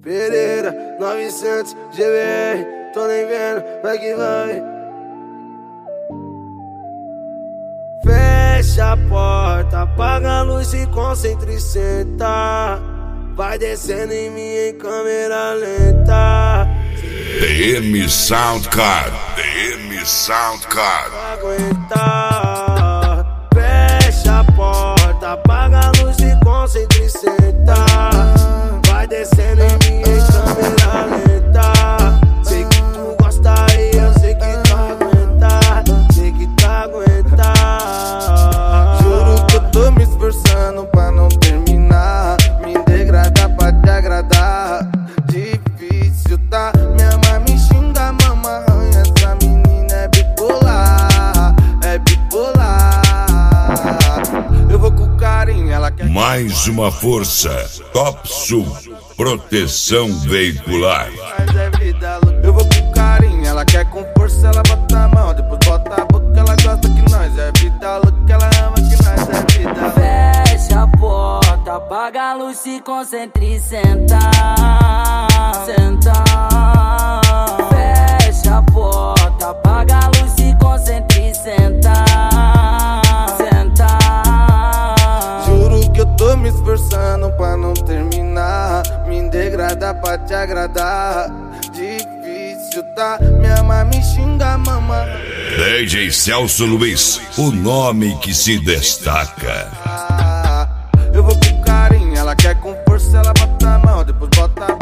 Pereira, 900 GBR, tô nem vendo, vai que vai. Fecha a porta, apaga a luz e concentra e senta. Vai descendo em mim em câmera lenta. DM Soundcard, DM Soundcard. Aguentar. Fecha a porta, apaga a luz e concentra e senta. Vai descendo em mim em câmera lenta. Sei que tu gosta e eu sei que tu aguenta. Sei que tu aguenta. Juro que eu tô me esforçando pra não terminar. Me degradar pra te agradar. Difícil, tá? Minha mãe me xinga, mama arranha. Essa menina é bipolar, é bipolar. Eu vou com carinho, ela quer. Mais uma força, Top Sul, proteção veicular. Mas é vida louca. Eu vou com carinho, ela quer com força, ela bota a mão, depois bota a boca, ela gosta que nós é vida louca, ela ama que nós é vida louca. Fecha a porta, apaga a luz, se concentra e senta. Senta. Fecha a porta, apaga a luz, se concentra e senta. Senta. Juro que eu tô me esforçando pra não terminar. Me degradar pra te agradar. Difícil, tá? Minha mãe me xinga, mama. DJ Celso Luiz, o nome que se destaca. Eu vou com carinho, ela quer com força, ela bota a mão, depois bota a